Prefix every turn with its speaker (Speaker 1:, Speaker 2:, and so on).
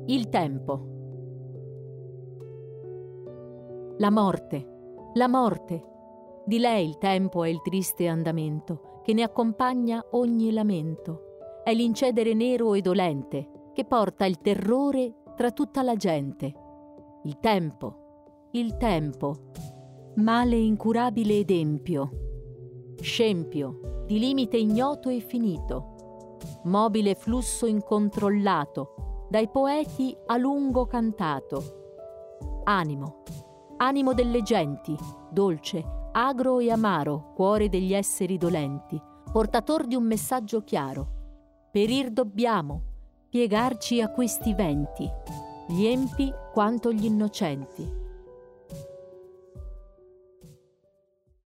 Speaker 1: Il tempo. La morte, di lei il tempo è il triste andamento, che ne accompagna ogni lamento. È l'incedere nero e dolente, che porta il terrore tra tutta la gente. Il tempo, male incurabile ed empio, scempio, di limite ignoto e finito, mobile flusso incontrollato, dai poeti a lungo cantato. Animo delle genti, dolce, agro e amaro, cuore degli esseri dolenti, portator di un messaggio chiaro. Perir dobbiamo, piegarci a questi venti, gli empi quanto gli innocenti.